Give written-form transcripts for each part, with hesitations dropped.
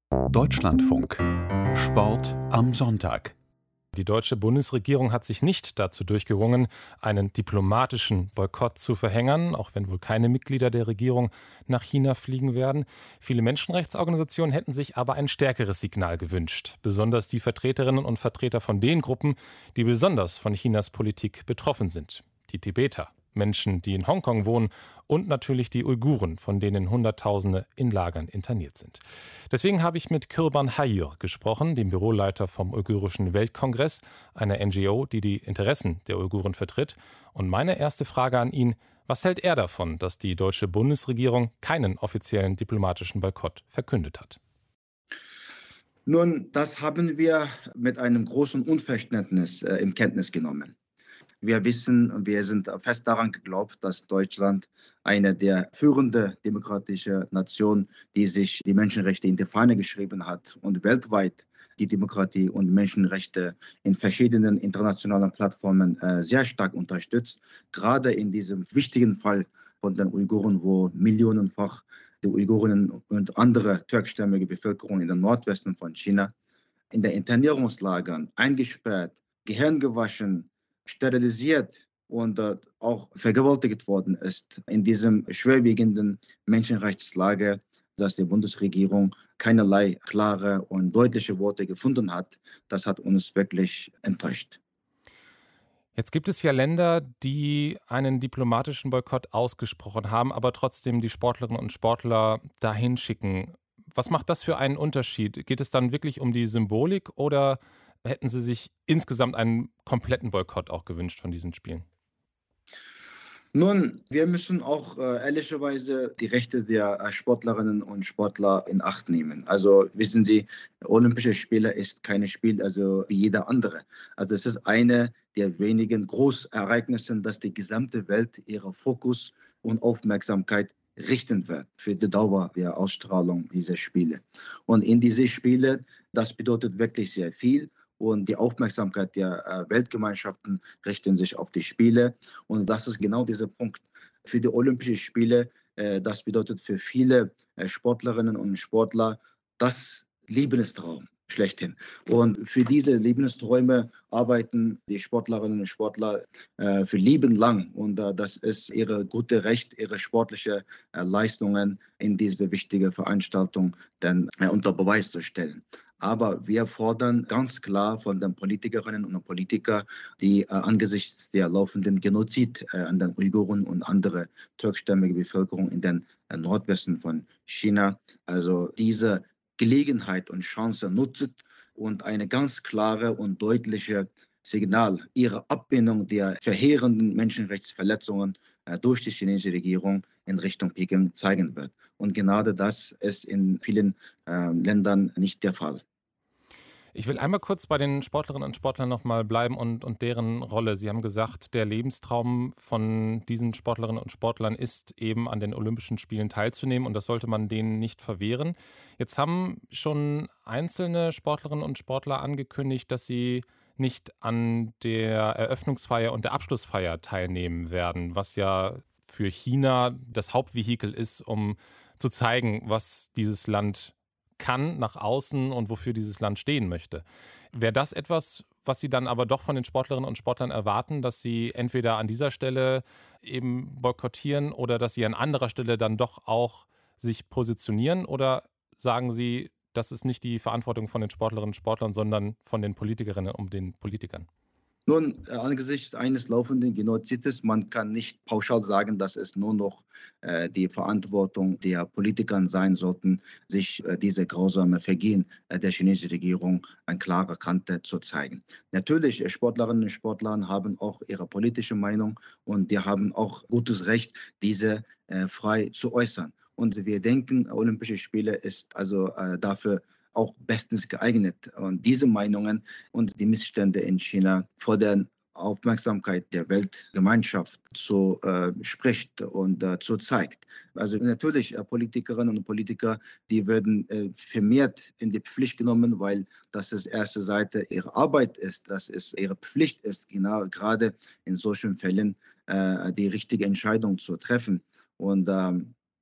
Deutschlandfunk. Sport am Sonntag. Die deutsche Bundesregierung hat sich nicht dazu durchgerungen, einen diplomatischen Boykott zu verhängen, auch wenn wohl keine Mitglieder der Regierung nach China fliegen werden. Viele Menschenrechtsorganisationen hätten sich aber ein stärkeres Signal gewünscht, besonders die Vertreterinnen und Vertreter von den Gruppen, die besonders von Chinas Politik betroffen sind. Die Tibeter, Menschen, die in Hongkong wohnen und natürlich die Uiguren, von denen Hunderttausende in Lagern interniert sind. Deswegen habe ich mit Kurban Hayır gesprochen, dem Büroleiter vom Uigurischen Weltkongress, einer NGO, die die Interessen der Uiguren vertritt. Und meine erste Frage an ihn: Was hält er davon, dass die deutsche Bundesregierung keinen offiziellen diplomatischen Boykott verkündet hat? Nun, das haben wir mit einem großen Unverständnis in Kenntnis genommen. Wir wissen und wir sind fest daran geglaubt, dass Deutschland eine der führenden demokratischen Nationen, die sich die Menschenrechte in die Fahne geschrieben hat und weltweit die Demokratie und Menschenrechte in verschiedenen internationalen Plattformen sehr stark unterstützt. Gerade in diesem wichtigen Fall von den Uiguren, wo millionenfach die Uiguren und andere türkischstämmige Bevölkerung in den Nordwesten von China in den Internierungslagern eingesperrt, Gehirn gewaschen, sterilisiert und auch vergewaltigt worden ist, in diesem schwerwiegenden Menschenrechtslage, dass die Bundesregierung keinerlei klare und deutliche Worte gefunden hat. Das hat uns wirklich enttäuscht. Jetzt gibt es ja Länder, die einen diplomatischen Boykott ausgesprochen haben, aber trotzdem die Sportlerinnen und Sportler dahin schicken. Was macht das für einen Unterschied? Geht es dann wirklich um die Symbolik oder hätten Sie sich insgesamt einen kompletten Boykott auch gewünscht von diesen Spielen? Nun, wir müssen auch ehrlicherweise die Rechte der Sportlerinnen und Sportler in Acht nehmen. Also wissen Sie, Olympische Spiele ist kein Spiel, also wie jeder andere. Also es ist eine der wenigen Großereignisse, dass die gesamte Welt ihren Fokus und Aufmerksamkeit richten wird für die Dauer der Ausstrahlung dieser Spiele. Und in diese Spiele, das bedeutet wirklich sehr viel. Und die Aufmerksamkeit der Weltgemeinschaften richten sich auf die Spiele. Und das ist genau dieser Punkt. Für die Olympischen Spiele, das bedeutet für viele Sportlerinnen und Sportler das Lebenstraum schlechthin. Und für diese Lebensträume arbeiten die Sportlerinnen und Sportler für Leben lang. Und das ist ihre gute Recht, ihre sportliche Leistungen in diese wichtige Veranstaltung dann unter Beweis zu stellen. Aber wir fordern ganz klar von den Politikerinnen und Politikern, die angesichts der laufenden Genozid an den Uiguren und andere türkischstämmige Bevölkerung in den Nordwesten von China, also diese Gelegenheit und Chance nutzt und eine ganz klare und deutliche Signal ihrer Ablehnung der verheerenden Menschenrechtsverletzungen durch die chinesische Regierung in Richtung Peking zeigen wird. Und gerade das ist in vielen Ländern nicht der Fall. Ich will einmal kurz bei den Sportlerinnen und Sportlern noch mal bleiben und deren Rolle. Sie haben gesagt, der Lebenstraum von diesen Sportlerinnen und Sportlern ist eben, an den Olympischen Spielen teilzunehmen, und das sollte man denen nicht verwehren. Jetzt haben schon einzelne Sportlerinnen und Sportler angekündigt, dass sie nicht an der Eröffnungsfeier und der Abschlussfeier teilnehmen werden, was ja für China das Hauptvehikel ist, um zu zeigen, was dieses Land kann nach außen und wofür dieses Land stehen möchte. Wäre das etwas, was Sie dann aber doch von den Sportlerinnen und Sportlern erwarten, dass sie entweder an dieser Stelle eben boykottieren oder dass sie an anderer Stelle dann doch auch sich positionieren? Oder sagen Sie, das ist nicht die Verantwortung von den Sportlerinnen und Sportlern, sondern von den Politikerinnen und den Politikern? Nun, angesichts eines laufenden Genozides, man kann nicht pauschal sagen, dass es nur noch die Verantwortung der Politiker sein sollten, sich diese grausame Vergehen der chinesischen Regierung an klarer Kante zu zeigen. Natürlich, Sportlerinnen und Sportler haben auch ihre politische Meinung und die haben auch gutes Recht, diese frei zu äußern. Und wir denken, Olympische Spiele ist also dafür auch bestens geeignet. Und diese Meinungen und die Missstände in China vor der Aufmerksamkeit der Weltgemeinschaft so spricht und so zeigt. Also natürlich Politikerinnen und Politiker, die werden vermehrt in die Pflicht genommen, weil das ist erste Seite ihrer Arbeit ist, dass es ihre Pflicht ist, genau gerade in solchen Fällen die richtige Entscheidung zu treffen. Und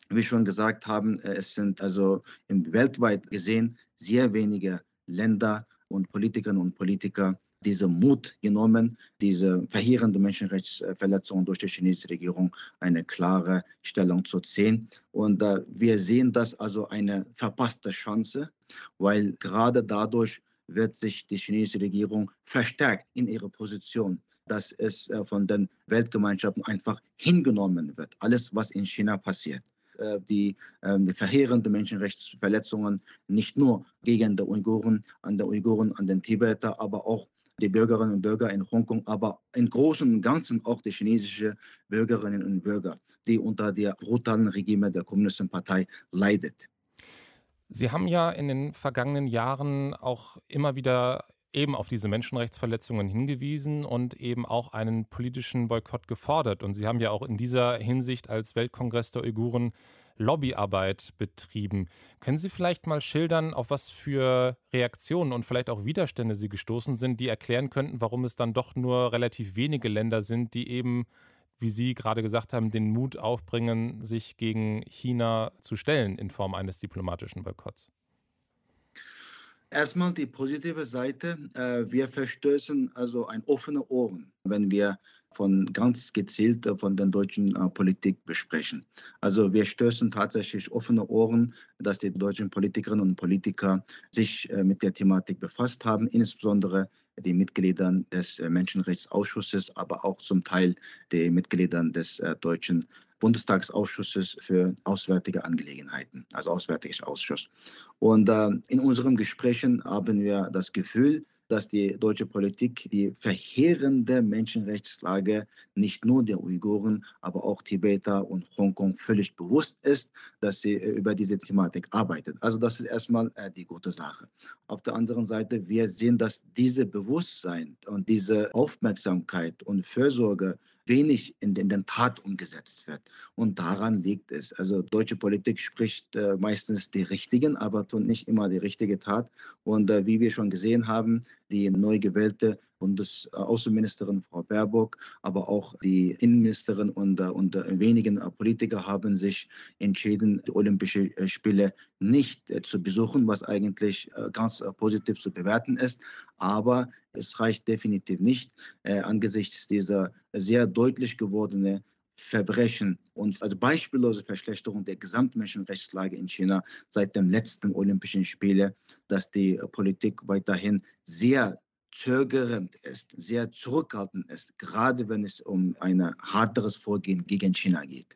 wie schon gesagt haben, es sind also weltweit gesehen sehr wenige Länder und Politikerinnen und Politiker diesen Mut genommen, diese verheerende Menschenrechtsverletzungen durch die chinesische Regierung eine klare Stellung zu ziehen. Und wir sehen das also eine verpasste Chance, weil gerade dadurch wird sich die chinesische Regierung verstärkt in ihrer Position, dass es von den Weltgemeinschaften einfach hingenommen wird, alles, was in China passiert. Die verheerenden Menschenrechtsverletzungen nicht nur gegen die Uiguren, an den Tibeter, aber auch die Bürgerinnen und Bürger in Hongkong, aber im Großen und Ganzen auch die chinesischen Bürgerinnen und Bürger, die unter der brutalen Regime der Kommunistischen Partei leidet. Sie haben ja in den vergangenen Jahren auch immer wieder eben auf diese Menschenrechtsverletzungen hingewiesen und eben auch einen politischen Boykott gefordert. Und Sie haben ja auch in dieser Hinsicht als Weltkongress der Uiguren Lobbyarbeit betrieben. Können Sie vielleicht mal schildern, auf was für Reaktionen und vielleicht auch Widerstände Sie gestoßen sind, die erklären könnten, warum es dann doch nur relativ wenige Länder sind, die eben, wie Sie gerade gesagt haben, den Mut aufbringen, sich gegen China zu stellen in Form eines diplomatischen Boykotts? Erstmal die positive Seite. Wir verstößen also ein offene Ohren, wenn wir von ganz gezielt von der deutschen Politik besprechen. Also wir stößen tatsächlich offene Ohren, dass die deutschen Politikerinnen und Politiker sich mit der Thematik befasst haben, insbesondere die Mitglieder des Menschenrechtsausschusses, aber auch zum Teil die Mitglieder des deutschen Bundestagsausschusses für Auswärtige Angelegenheiten, also Auswärtiger Ausschuss. Und in unseren Gesprächen haben wir das Gefühl, dass die deutsche Politik die verheerende Menschenrechtslage nicht nur der Uiguren, aber auch Tibeter und Hongkong völlig bewusst ist, dass sie über diese Thematik arbeitet. Also das ist erstmal die gute Sache. Auf der anderen Seite, wir sehen, dass diese Bewusstsein und diese Aufmerksamkeit und Fürsorge wenig in den Tat umgesetzt wird. Und daran liegt es. Also deutsche Politik spricht meistens die richtigen, aber tut nicht immer die richtige Tat. Und wie wir schon gesehen haben, die neu gewählte Bundesaußenministerin Frau Baerbock, aber auch die Innenministerin und wenigen Politiker haben sich entschieden, die Olympischen Spiele nicht zu besuchen, was eigentlich ganz positiv zu bewerten ist. Aber es reicht definitiv nicht angesichts dieser sehr deutlich gewordenen Verbrechen und also beispiellose Verschlechterung der Gesamtmenschenrechtslage in China seit dem letzten Olympischen Spiele, dass die Politik weiterhin sehr zögernd ist, sehr zurückhaltend ist, gerade wenn es um ein härteres Vorgehen gegen China geht.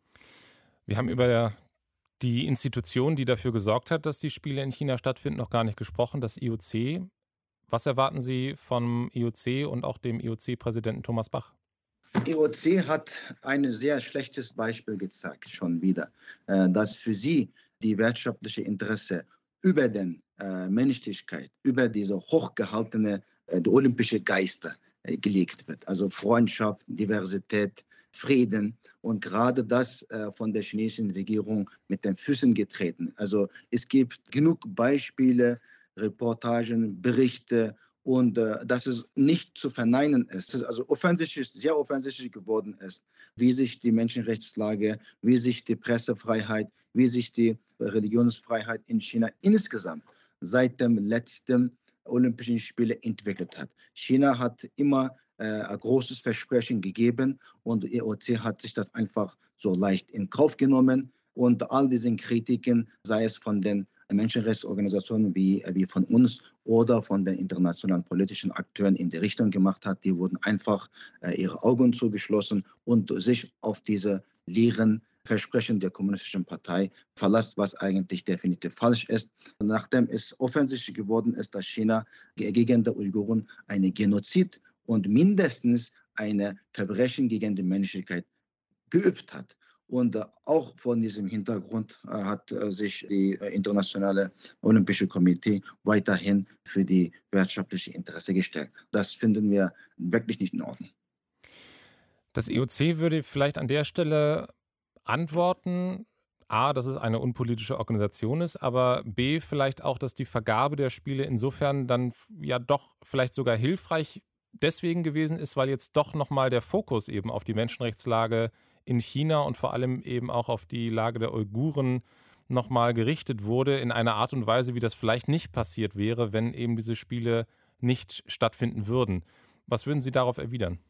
Wir haben über die Institution, die dafür gesorgt hat, dass die Spiele in China stattfinden, noch gar nicht gesprochen, das IOC. Was erwarten Sie vom IOC und auch dem IOC-Präsidenten Thomas Bach? IOC hat ein sehr schlechtes Beispiel gezeigt, schon wieder, dass für sie die wirtschaftliche Interesse über den Menschlichkeit, über diese hochgehaltene die olympische Geister gelegt wird. Also Freundschaft, Diversität, Frieden und gerade das von der chinesischen Regierung mit den Füßen getreten. Also es gibt genug Beispiele, Reportagen, Berichte und dass es nicht zu verneinen ist. Dass also offensichtlich, sehr offensichtlich geworden ist, wie sich die Menschenrechtslage, wie sich die Pressefreiheit, wie sich die Religionsfreiheit in China insgesamt seit dem letzten Olympischen Spiele entwickelt hat. China hat immer ein großes Versprechen gegeben und die IOC hat sich das einfach so leicht in Kauf genommen und all diesen Kritiken, sei es von den Menschenrechtsorganisationen wie von uns oder von den internationalen politischen Akteuren in die Richtung gemacht hat, die wurden einfach ihre Augen zugeschlossen und sich auf diese leeren Versprechen der Kommunistischen Partei verlässt, was eigentlich definitiv falsch ist. Nachdem es offensichtlich geworden ist, dass China gegen die Uiguren eine Genozid und mindestens eine Verbrechen gegen die Menschlichkeit geübt hat. Und auch von diesem Hintergrund hat sich die internationale Olympische Komitee weiterhin für die wirtschaftliche Interesse gestellt. Das finden wir wirklich nicht in Ordnung. Das IOC würde vielleicht an der Stelle antworten, A, dass es eine unpolitische Organisation ist, aber B, vielleicht auch, dass die Vergabe der Spiele insofern dann ja doch vielleicht sogar hilfreich deswegen gewesen ist, weil jetzt doch nochmal der Fokus eben auf die Menschenrechtslage in China und vor allem eben auch auf die Lage der Uiguren nochmal gerichtet wurde, in einer Art und Weise, wie das vielleicht nicht passiert wäre, wenn eben diese Spiele nicht stattfinden würden. Was würden Sie darauf erwidern?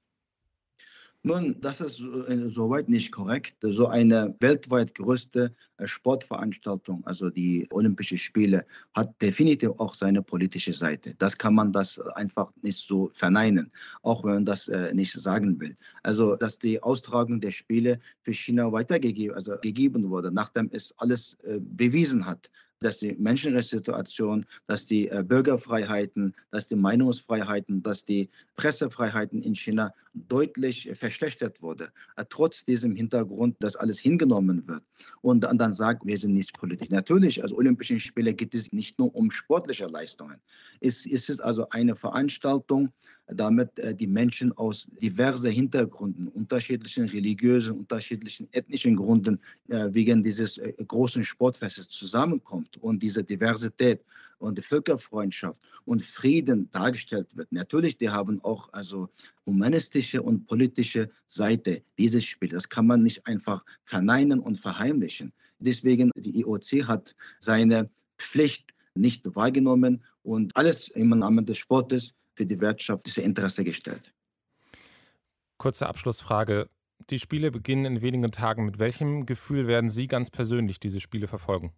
Nun, das ist soweit nicht korrekt. So eine weltweit größte Sportveranstaltung, also die Olympischen Spiele, hat definitiv auch seine politische Seite. Das kann man das einfach nicht so verneinen, auch wenn man das nicht sagen will. Also, dass die Austragung der Spiele für China weitergegeben, also gegeben wurde, nachdem es alles bewiesen hat, dass die Menschenrechtssituation, dass die Bürgerfreiheiten, dass die Meinungsfreiheiten, dass die Pressefreiheiten in China deutlich verschlechtert wurde. Trotz diesem Hintergrund, dass alles hingenommen wird und dann sagt, wir sind nicht politisch. Natürlich, als Olympischen Spiele geht es nicht nur um sportliche Leistungen. Es ist also eine Veranstaltung, damit die Menschen aus diversen Hintergründen, unterschiedlichen religiösen, unterschiedlichen ethnischen Gründen wegen dieses großen Sportfestes zusammenkommt und diese Diversität und die Völkerfreundschaft und Frieden dargestellt wird. Natürlich, die haben auch also humanistische und politische Seite dieses Spiels. Das kann man nicht einfach verneinen und verheimlichen. Deswegen, die IOC hat seine Pflicht nicht wahrgenommen und alles im Namen des Sportes für die Wirtschaft diese Interesse gestellt. Kurze Abschlussfrage. Die Spiele beginnen in wenigen Tagen. Mit welchem Gefühl werden Sie ganz persönlich diese Spiele verfolgen?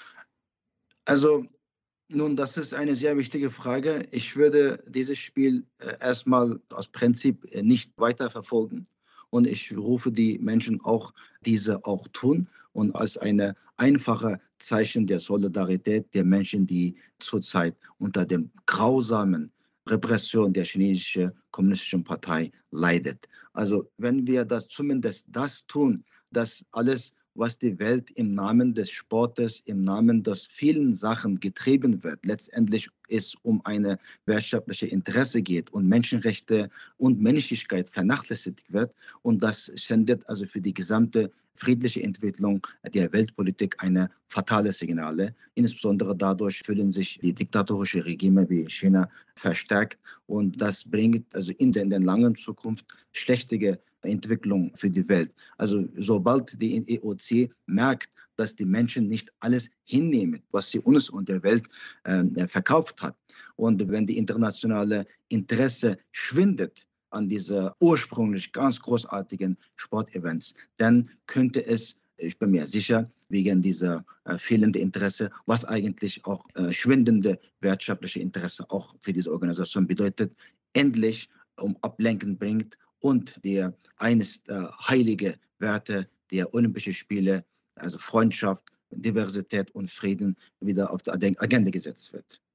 Also nun, das ist eine sehr wichtige Frage. Ich würde dieses Spiel erstmal aus Prinzip nicht weiterverfolgen. Und ich rufe die Menschen auch, diese auch tun und als eine einfache Zeichen der Solidarität der Menschen, die zurzeit unter dem grausamen Repression der chinesischen kommunistischen Partei leidet. Also wenn wir das zumindest das tun, dass alles was die Welt im Namen des Sportes, im Namen des vielen Sachen getrieben wird, letztendlich es um eine wirtschaftliche Interesse geht und Menschenrechte und Menschlichkeit vernachlässigt wird. Und das sendet also für die gesamte friedliche Entwicklung der Weltpolitik eine fatale Signale. Insbesondere dadurch fühlen sich die diktatorischen Regime wie China verstärkt und das bringt also in der langen Zukunft schlechtere Entwicklung für die Welt. Also sobald die EOC merkt, dass die Menschen nicht alles hinnehmen, was sie uns und der Welt verkauft hat. Und wenn die internationale Interesse schwindet an diese ursprünglich ganz großartigen Sportevents, dann könnte es, ich bin mir sicher, wegen dieser fehlenden Interesse, was eigentlich auch schwindende wirtschaftliche Interesse auch für diese Organisation bedeutet, endlich um Ablenken bringt und der eines heilige Werte der Olympischen Spiele, also Freundschaft, Diversität und Frieden, wieder auf die Agenda gesetzt wird.